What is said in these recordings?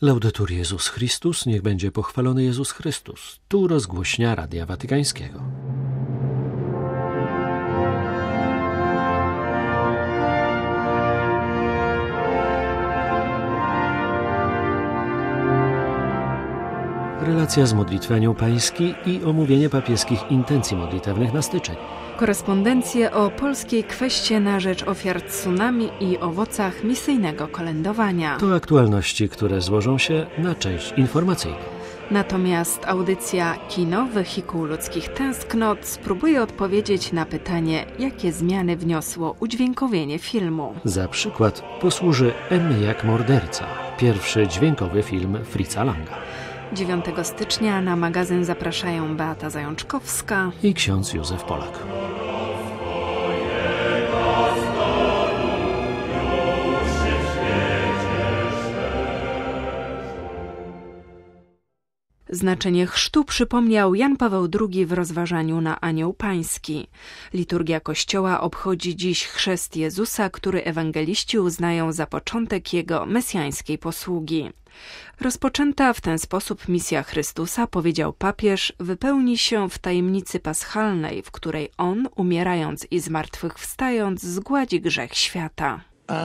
Laudetur Jezus Chrystus, niech będzie pochwalony Jezus Chrystus. Tu rozgłośnia Radia Watykańskiego. Relacja z modlitwy Anioł Pański i omówienie papieskich intencji modlitewnych na styczeń. Korespondencje o polskiej kweście na rzecz ofiar tsunami i owocach misyjnego kolędowania. To aktualności, które złożą się na część informacyjną. Natomiast audycja Kino, wehikuł ludzkich tęsknot spróbuje odpowiedzieć na pytanie, jakie zmiany wniosło udźwiękowienie filmu. Za przykład posłuży M jak morderca, pierwszy dźwiękowy film Fritza Langa. 9 stycznia na magazyn zapraszają Beata Zajączkowska i ksiądz Józef Polak. Znaczenie chrztu przypomniał Jan Paweł II w rozważaniu na Anioł Pański. Liturgia Kościoła obchodzi dziś chrzest Jezusa, który ewangeliści uznają za początek Jego mesjańskiej posługi. Rozpoczęta w ten sposób misja Chrystusa, powiedział papież, wypełni się w tajemnicy paschalnej, w której On, umierając i zmartwychwstając, zgładzi grzech świata.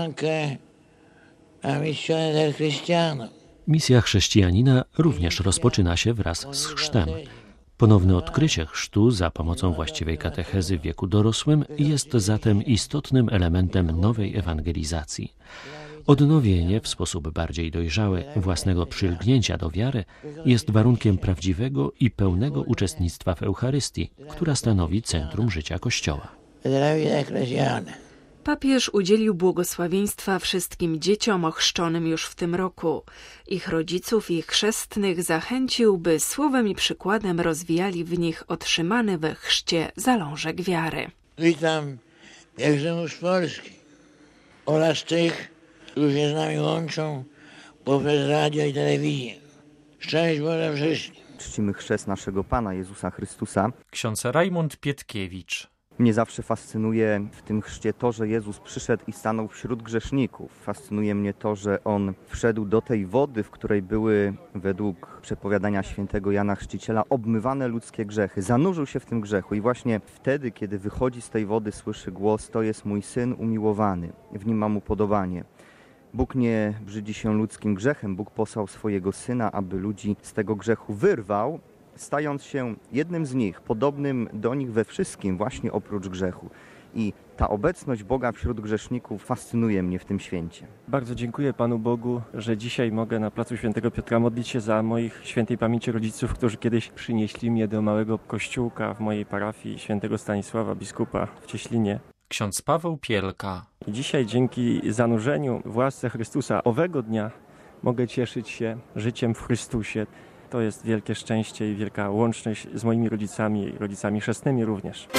Misja chrześcijanina również rozpoczyna się wraz z chrztem. Ponowne odkrycie chrztu za pomocą właściwej katechezy w wieku dorosłym jest zatem istotnym elementem nowej ewangelizacji. Odnowienie w sposób bardziej dojrzały własnego przylgnięcia do wiary jest warunkiem prawdziwego i pełnego uczestnictwa w Eucharystii, która stanowi centrum życia Kościoła. Papież udzielił błogosławieństwa wszystkim dzieciom ochrzczonym już w tym roku. Ich rodziców i chrzestnych zachęcił, by słowem i przykładem rozwijali w nich otrzymany we chrzcie zalążek wiary. Witam pielgrzymów z Polski oraz tych, którzy się z nami łączą poprzez radio i telewizję. Szczęść Boże wszystkim. Czcimy chrzest naszego Pana Jezusa Chrystusa. Ksiądz Rajmund Pietkiewicz. Mnie zawsze fascynuje w tym chrzcie to, że Jezus przyszedł i stanął wśród grzeszników. Fascynuje mnie to, że On wszedł do tej wody, w której były, według przepowiadania świętego Jana Chrzciciela, obmywane ludzkie grzechy. Zanurzył się w tym grzechu i właśnie wtedy, kiedy wychodzi z tej wody, słyszy głos: to jest mój Syn umiłowany, w nim mam upodobanie. Bóg nie brzydzi się ludzkim grzechem. Bóg posłał swojego Syna, aby ludzi z tego grzechu wyrwał, stając się jednym z nich, podobnym do nich we wszystkim, właśnie oprócz grzechu. I ta obecność Boga wśród grzeszników fascynuje mnie w tym święcie. Bardzo dziękuję Panu Bogu, że dzisiaj mogę na placu Świętego Piotra modlić się za moich świętej pamięci rodziców, którzy kiedyś przynieśli mnie do małego kościółka w mojej parafii Świętego Stanisława, biskupa w Cieślinie. Ksiądz Paweł Pielka. I dzisiaj dzięki zanurzeniu w łasce Chrystusa owego dnia mogę cieszyć się życiem w Chrystusie. To jest wielkie szczęście i wielka łączność z moimi rodzicami chrzestnymi również.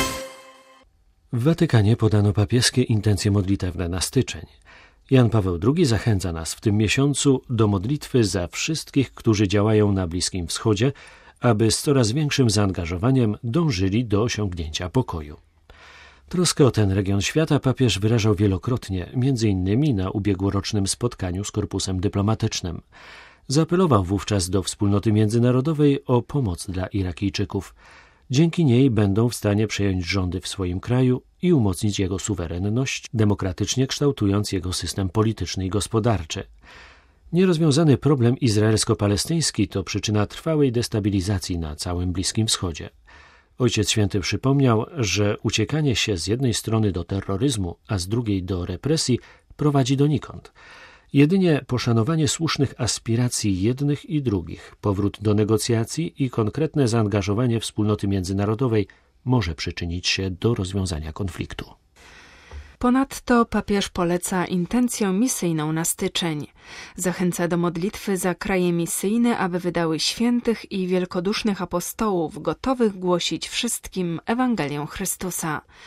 W Watykanie podano papieskie intencje modlitewne na styczeń. Jan Paweł II zachęca nas w tym miesiącu do modlitwy za wszystkich, którzy działają na Bliskim Wschodzie, aby z coraz większym zaangażowaniem dążyli do osiągnięcia pokoju. Troskę o ten region świata papież wyrażał wielokrotnie, m.in. na ubiegłorocznym spotkaniu z korpusem dyplomatycznym. Zaapelował wówczas do wspólnoty międzynarodowej o pomoc dla Irakijczyków. Dzięki niej będą w stanie przejąć rządy w swoim kraju i umocnić jego suwerenność, demokratycznie kształtując jego system polityczny i gospodarczy. Nierozwiązany problem izraelsko-palestyński to przyczyna trwałej destabilizacji na całym Bliskim Wschodzie. Ojciec Święty przypomniał, że uciekanie się z jednej strony do terroryzmu, a z drugiej do represji prowadzi donikąd. Jedynie poszanowanie słusznych aspiracji jednych i drugich, powrót do negocjacji i konkretne zaangażowanie wspólnoty międzynarodowej może przyczynić się do rozwiązania konfliktu. Ponadto papież poleca intencję misyjną na styczeń. Zachęca do modlitwy za kraje misyjne, aby wydały świętych i wielkodusznych apostołów, gotowych głosić wszystkim Ewangelię Chrystusa.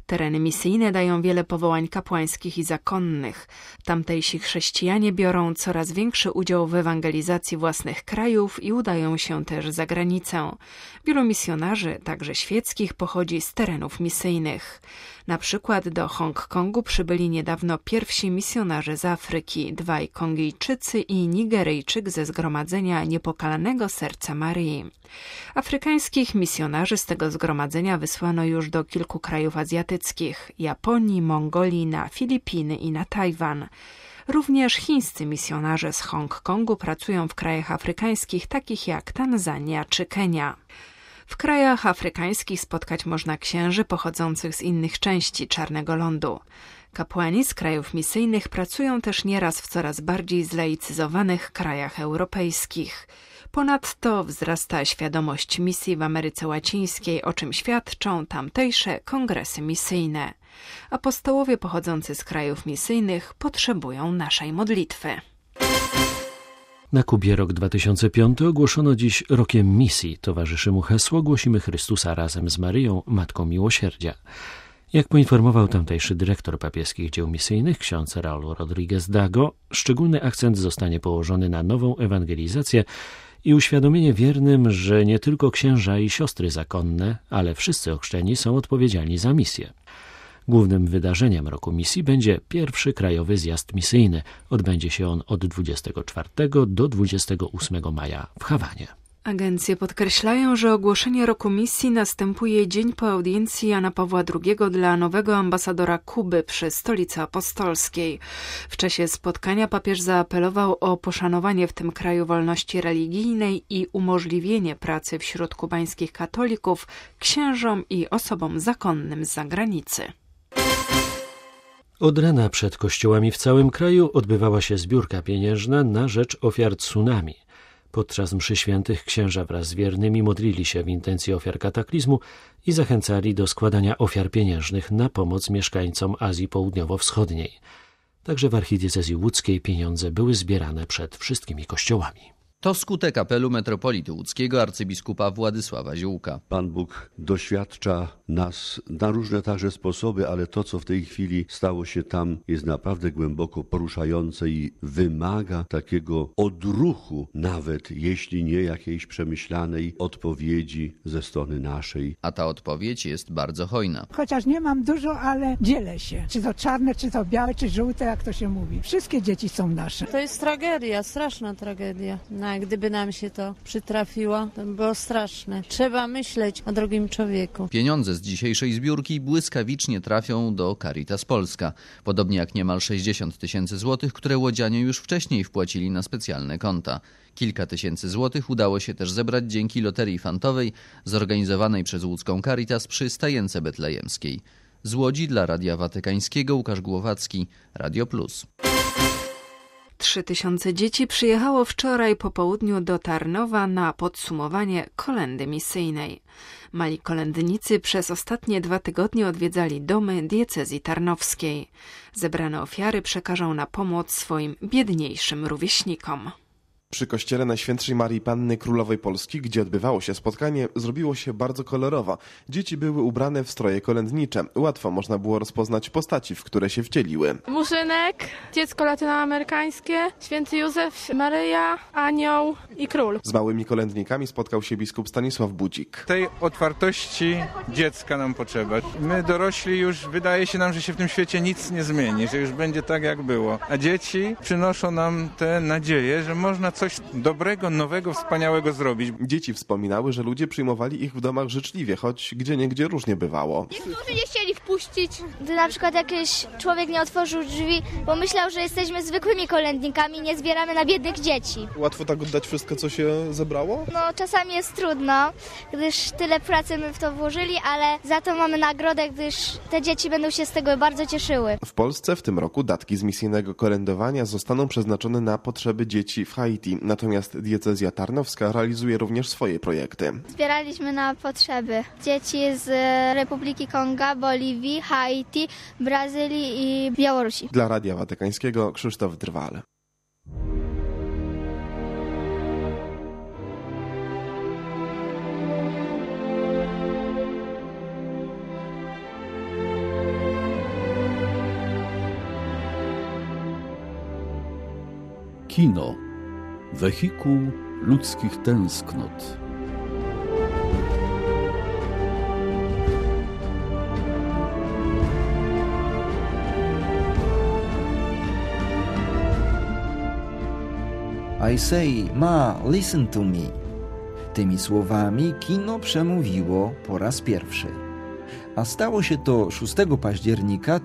Tereny misyjne dają wiele powołań kapłańskich i zakonnych. Tamtejsi chrześcijanie biorą coraz większy udział w ewangelizacji własnych krajów i udają się też za granicę. Wielu misjonarzy, także świeckich, pochodzi z terenów misyjnych. Na przykład do Hongkongu przybyli niedawno pierwsi misjonarze z Afryki, 2 Kongijczycy i Nigeryjczyk ze Zgromadzenia Niepokalanego Serca Maryi. Afrykańskich misjonarzy z tego zgromadzenia wysłano już do kilku krajów azjatyckich: Japonii, Mongolii, na Filipiny i na Tajwan. Również chińscy misjonarze z Hongkongu pracują w krajach afrykańskich takich jak Tanzania czy Kenia. W krajach afrykańskich spotkać można księży pochodzących z innych części Czarnego Lądu. Kapłani z krajów misyjnych pracują też nieraz w coraz bardziej zlaicyzowanych krajach europejskich. Ponadto wzrasta świadomość misji w Ameryce Łacińskiej, o czym świadczą tamtejsze kongresy misyjne. Apostołowie pochodzący z krajów misyjnych potrzebują naszej modlitwy. Na Kubie rok 2005 ogłoszono dziś rokiem misji. Towarzyszy mu hasło „Głosimy Chrystusa razem z Maryją, Matką Miłosierdzia”. Jak poinformował tamtejszy dyrektor papieskich dzieł misyjnych, ksiądz Raul Rodriguez Dago, szczególny akcent zostanie położony na nową ewangelizację i uświadomienie wiernym, że nie tylko księża i siostry zakonne, ale wszyscy ochrzczeni są odpowiedzialni za misję. Głównym wydarzeniem roku misji będzie pierwszy krajowy zjazd misyjny. Odbędzie się on od 24 do 28 maja w Hawanie. Agencje podkreślają, że ogłoszenie roku misji następuje dzień po audiencji Jana Pawła II dla nowego ambasadora Kuby przy Stolicy Apostolskiej. W czasie spotkania papież zaapelował o poszanowanie w tym kraju wolności religijnej i umożliwienie pracy wśród kubańskich katolików, księżom i osobom zakonnym z zagranicy. Od rana przed kościołami w całym kraju odbywała się zbiórka pieniężna na rzecz ofiar tsunami. Podczas mszy świętych księża wraz z wiernymi modlili się w intencji ofiar kataklizmu i zachęcali do składania ofiar pieniężnych na pomoc mieszkańcom Azji Południowo-Wschodniej. Także w archidiecezji łódzkiej pieniądze były zbierane przed wszystkimi kościołami. To skutek apelu metropolity łódzkiego arcybiskupa Władysława Ziółka. Pan Bóg doświadcza nas na różne także sposoby, ale to, co w tej chwili stało się tam, jest naprawdę głęboko poruszające i wymaga takiego odruchu, nawet jeśli nie jakiejś przemyślanej odpowiedzi ze strony naszej. A ta odpowiedź jest bardzo hojna. Chociaż nie mam dużo, ale dzielę się. Czy to czarne, czy to białe, czy żółte, jak to się mówi. Wszystkie dzieci są nasze. To jest tragedia, straszna tragedia. Gdyby nam się to przytrafiło, to by było straszne. Trzeba myśleć o drugim człowieku. Pieniądze z dzisiejszej zbiórki błyskawicznie trafią do Caritas Polska. Podobnie jak niemal 60 000 złotych, które łodzianie już wcześniej wpłacili na specjalne konta. Kilka tysięcy złotych udało się też zebrać dzięki loterii fantowej zorganizowanej przez łódzką Caritas przy Stajence Betlejemskiej. Z Łodzi dla Radia Watykańskiego Łukasz Głowacki, Radio Plus. 3000 dzieci przyjechało wczoraj po południu do Tarnowa na podsumowanie kolędy misyjnej. Mali kolędnicy przez ostatnie 2 tygodnie odwiedzali domy diecezji tarnowskiej. Zebrane ofiary przekażą na pomoc swoim biedniejszym rówieśnikom. Przy kościele Najświętszej Marii Panny Królowej Polski, gdzie odbywało się spotkanie, zrobiło się bardzo kolorowo. Dzieci były ubrane w stroje kolędnicze. Łatwo można było rozpoznać postaci, w które się wcieliły. Murzynek, dziecko latynoamerykańskie, święty Józef, Maryja, anioł i król. Z małymi kolędnikami spotkał się biskup Stanisław Budzik. Tej otwartości dziecka nam potrzeba. My dorośli już wydaje się nam, że się w tym świecie nic nie zmieni, że już będzie tak jak było. A dzieci przynoszą nam tę nadzieję, że można coś dobrego, nowego, wspaniałego zrobić. Dzieci wspominały, że ludzie przyjmowali ich w domach życzliwie, choć gdzieniegdzie różnie bywało. Niektórzy nie chcieli wpuścić. Gdy na przykład jakiś człowiek nie otworzył drzwi, bo myślał, że jesteśmy zwykłymi kolędnikami, nie zbieramy na biednych dzieci. Łatwo tak oddać wszystko, co się zebrało? No czasami jest trudno, gdyż tyle pracy my w to włożyli, ale za to mamy nagrodę, gdyż te dzieci będą się z tego bardzo cieszyły. W Polsce w tym roku datki z misyjnego kolędowania zostaną przeznaczone na potrzeby dzieci w Haiti. Natomiast diecezja tarnowska realizuje również swoje projekty. Zbieraliśmy na potrzeby dzieci z Republiki Konga, Boliwii, Haiti, Brazylii i Białorusi. Dla Radia Watykańskiego Krzysztof Drwal. Kino. Wehikuł ludzkich tęsknot. I say, Ma, listen to me. Tymi słowami kino przemówiło po raz pierwszy. A stało się to 6 października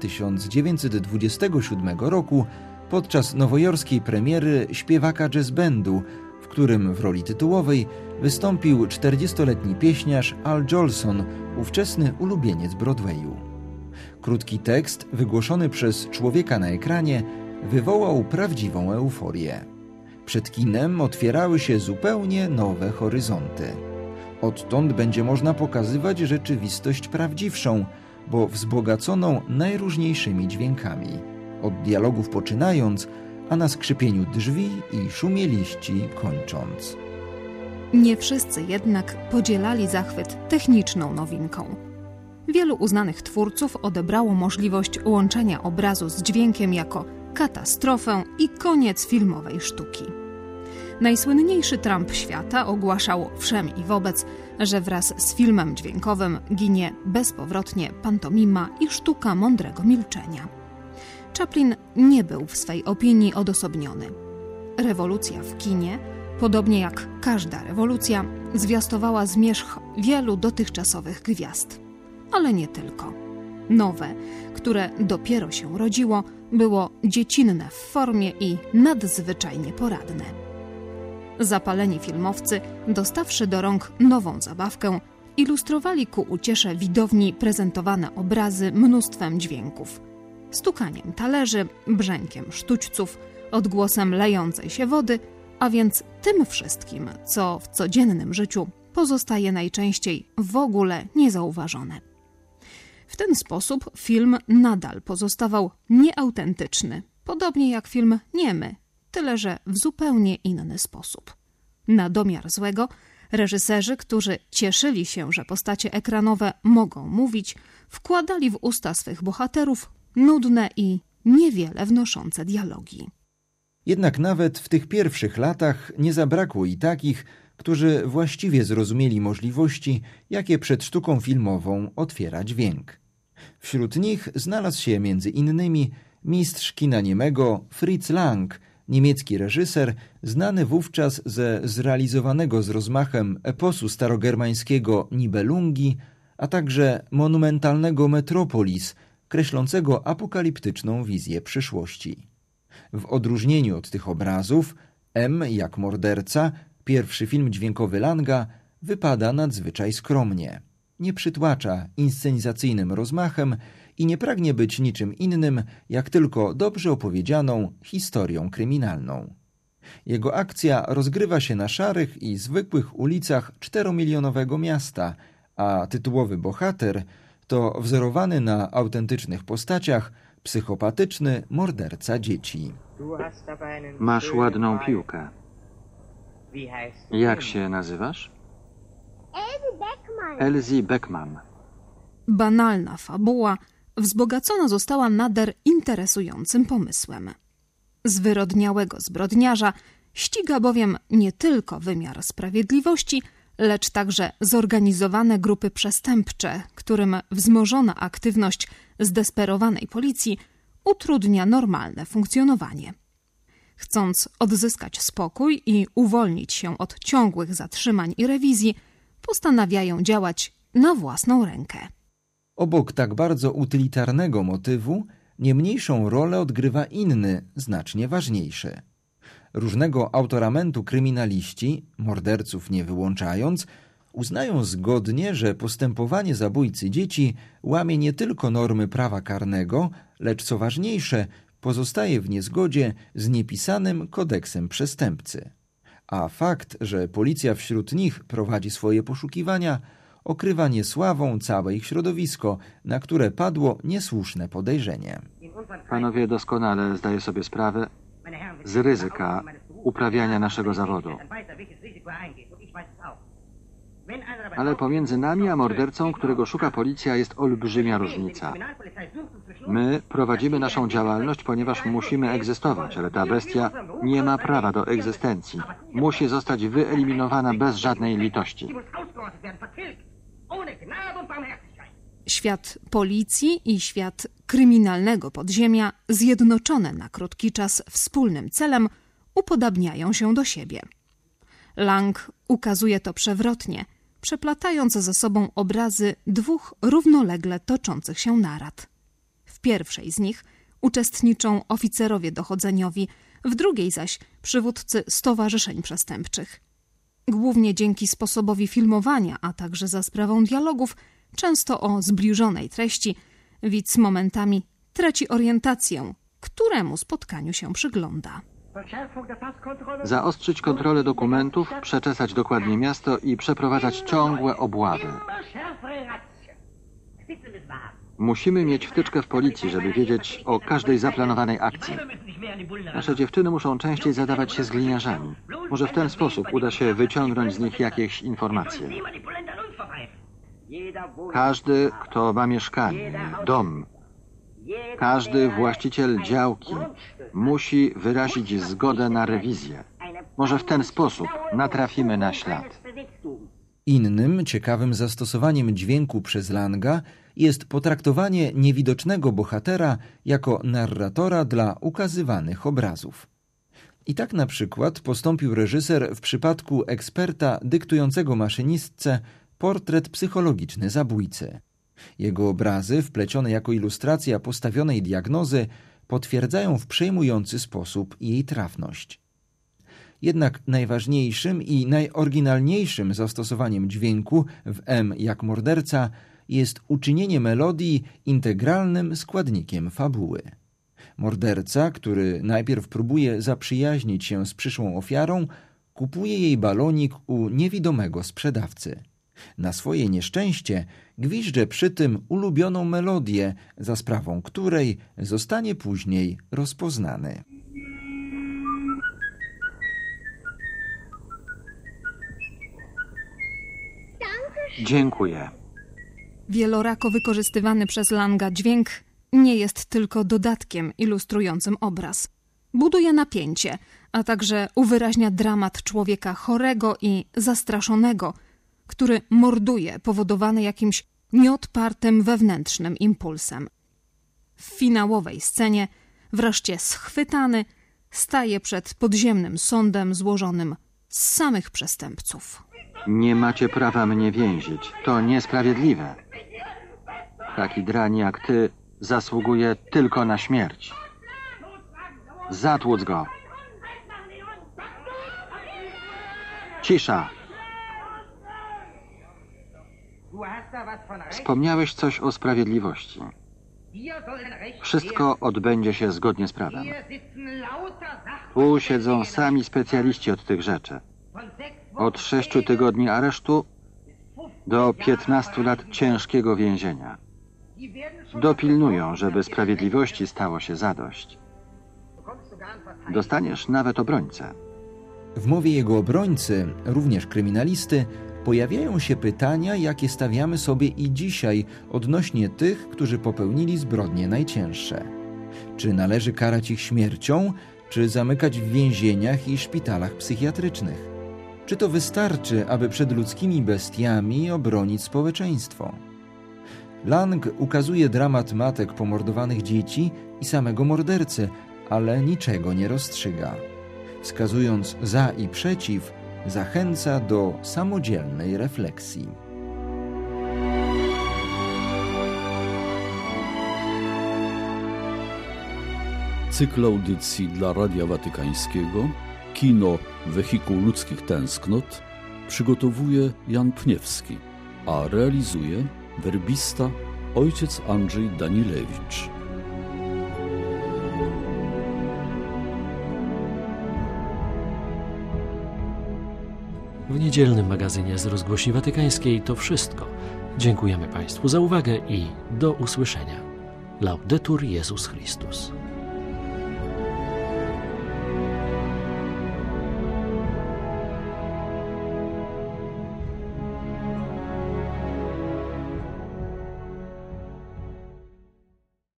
1927 roku podczas nowojorskiej premiery śpiewaka jazz bandu, w którym w roli tytułowej wystąpił 40-letni pieśniarz Al Jolson, ówczesny ulubieniec Broadwayu. Krótki tekst, wygłoszony przez człowieka na ekranie, wywołał prawdziwą euforię. Przed kinem otwierały się zupełnie nowe horyzonty. Odtąd będzie można pokazywać rzeczywistość prawdziwszą, bo wzbogaconą najróżniejszymi dźwiękami. Od dialogów poczynając, a na skrzypieniu drzwi i szumie liści kończąc. Nie wszyscy jednak podzielali zachwyt techniczną nowinką. Wielu uznanych twórców odebrało możliwość łączenia obrazu z dźwiękiem jako katastrofę i koniec filmowej sztuki. Najsłynniejszy Trump świata ogłaszał wszem i wobec, że wraz z filmem dźwiękowym ginie bezpowrotnie pantomima i sztuka mądrego milczenia. Chaplin nie był w swej opinii odosobniony. Rewolucja w kinie, podobnie jak każda rewolucja, zwiastowała zmierzch wielu dotychczasowych gwiazd. Ale nie tylko. Nowe, które dopiero się rodziło, było dziecinne w formie i nadzwyczajnie poradne. Zapaleni filmowcy, dostawszy do rąk nową zabawkę, ilustrowali ku uciesze widowni prezentowane obrazy mnóstwem dźwięków. Stukaniem talerzy, brzękiem sztućców, odgłosem lejącej się wody, a więc tym wszystkim, co w codziennym życiu pozostaje najczęściej w ogóle niezauważone. W ten sposób film nadal pozostawał nieautentyczny, podobnie jak film niemy, tyle że w zupełnie inny sposób. Na domiar złego, reżyserzy, którzy cieszyli się, że postacie ekranowe mogą mówić, wkładali w usta swych bohaterów nudne i niewiele wnoszące dialogi. Jednak nawet w tych pierwszych latach nie zabrakło i takich, którzy właściwie zrozumieli możliwości, jakie przed sztuką filmową otwiera dźwięk. Wśród nich znalazł się między innymi mistrz kina niemego Fritz Lang, niemiecki reżyser, znany wówczas ze zrealizowanego z rozmachem eposu starogermańskiego Nibelungi, a także monumentalnego Metropolis, kreślącego apokaliptyczną wizję przyszłości. W odróżnieniu od tych obrazów, M jak morderca, pierwszy film dźwiękowy Langa, wypada nadzwyczaj skromnie. Nie przytłacza inscenizacyjnym rozmachem i nie pragnie być niczym innym, jak tylko dobrze opowiedzianą historią kryminalną. Jego akcja rozgrywa się na szarych i zwykłych ulicach 4-milionowego miasta, a tytułowy bohater to wzorowany na autentycznych postaciach psychopatyczny morderca dzieci. Masz ładną piłkę. Jak się nazywasz? Elsie Beckman. Banalna fabuła wzbogacona została nader interesującym pomysłem. Zwyrodniałego zbrodniarza ściga bowiem nie tylko wymiar sprawiedliwości, lecz także zorganizowane grupy przestępcze, którym wzmożona aktywność zdesperowanej policji utrudnia normalne funkcjonowanie. Chcąc odzyskać spokój i uwolnić się od ciągłych zatrzymań i rewizji, postanawiają działać na własną rękę. Obok tak bardzo utylitarnego motywu, nie mniejszą rolę odgrywa inny, znacznie ważniejszy. Różnego autoramentu kryminaliści, morderców nie wyłączając, uznają zgodnie, że postępowanie zabójcy dzieci łamie nie tylko normy prawa karnego, lecz co ważniejsze, pozostaje w niezgodzie z niepisanym kodeksem przestępcy. A fakt, że policja wśród nich prowadzi swoje poszukiwania, okrywa niesławą całe ich środowisko, na które padło niesłuszne podejrzenie. Panowie doskonale zdaję sobie sprawę z ryzyka uprawiania naszego zawodu. Ale pomiędzy nami a mordercą, którego szuka policja, jest olbrzymia różnica. My prowadzimy naszą działalność, ponieważ musimy egzystować, ale ta bestia nie ma prawa do egzystencji. Musi zostać wyeliminowana bez żadnej litości. Świat policji i świat kryminalnego podziemia, zjednoczone na krótki czas wspólnym celem, upodabniają się do siebie. Lang ukazuje to przewrotnie, przeplatając ze sobą obrazy dwóch równolegle toczących się narad. W pierwszej z nich uczestniczą oficerowie dochodzeniowi, w drugiej zaś przywódcy stowarzyszeń przestępczych. Głównie dzięki sposobowi filmowania, a także za sprawą dialogów, często o zbliżonej treści, widz momentami traci orientację, któremu spotkaniu się przygląda. Zaostrzyć kontrolę dokumentów, przeczesać dokładnie miasto i przeprowadzać ciągłe obławy. Musimy mieć wtyczkę w policji, żeby wiedzieć o każdej zaplanowanej akcji. Nasze dziewczyny muszą częściej zadawać się z gliniarzami. Może w ten sposób uda się wyciągnąć z nich jakieś informacje. Każdy, kto ma mieszkanie, dom, każdy właściciel działki musi wyrazić zgodę na rewizję. Może w ten sposób natrafimy na ślad. Innym ciekawym zastosowaniem dźwięku przez Langa jest potraktowanie niewidocznego bohatera jako narratora dla ukazywanych obrazów. I tak na przykład postąpił reżyser w przypadku eksperta dyktującego maszynistce portret psychologiczny zabójcy. Jego obrazy, wplecione jako ilustracja postawionej diagnozy, potwierdzają w przejmujący sposób jej trafność. Jednak najważniejszym i najoryginalniejszym zastosowaniem dźwięku w M jak morderca jest uczynienie melodii integralnym składnikiem fabuły. Morderca, który najpierw próbuje zaprzyjaźnić się z przyszłą ofiarą, kupuje jej balonik u niewidomego sprzedawcy. Na swoje nieszczęście gwizdże przy tym ulubioną melodię, za sprawą której zostanie później rozpoznany. Dziękuję. Wielorako wykorzystywany przez Langa dźwięk nie jest tylko dodatkiem ilustrującym obraz. Buduje napięcie, a także uwyraźnia dramat człowieka chorego i zastraszonego, który morduje, powodowany jakimś nieodpartym wewnętrznym impulsem. W finałowej scenie, wreszcie schwytany, staje przed podziemnym sądem złożonym z samych przestępców. Nie macie prawa mnie więzić. To niesprawiedliwe. Taki drań jak ty zasługuje tylko na śmierć. Zatłuc go. Cisza. Wspomniałeś coś o sprawiedliwości. Wszystko odbędzie się zgodnie z prawem. Tu siedzą sami specjaliści od tych rzeczy. Od 6 tygodni aresztu do 15 lat ciężkiego więzienia. Dopilnują, żeby sprawiedliwości stało się zadość. Dostaniesz nawet obrońcę. W mowie jego obrońcy, również kryminalisty, pojawiają się pytania, jakie stawiamy sobie i dzisiaj odnośnie tych, którzy popełnili zbrodnie najcięższe. Czy należy karać ich śmiercią, czy zamykać w więzieniach i szpitalach psychiatrycznych? Czy to wystarczy, aby przed ludzkimi bestiami obronić społeczeństwo? Lang ukazuje dramat matek pomordowanych dzieci i samego mordercy, ale niczego nie rozstrzyga. Wskazując za i przeciw, zachęca do samodzielnej refleksji. Cykl audycji dla Radia Watykańskiego Kino Wehikuł Ludzkich Tęsknot przygotowuje Jan Pniewski, a realizuje werbista ojciec Andrzej Danilewicz. W niedzielnym magazynie z Rozgłośni Watykańskiej to wszystko. Dziękujemy Państwu za uwagę i do usłyszenia. Laudetur Jezus Chrystus.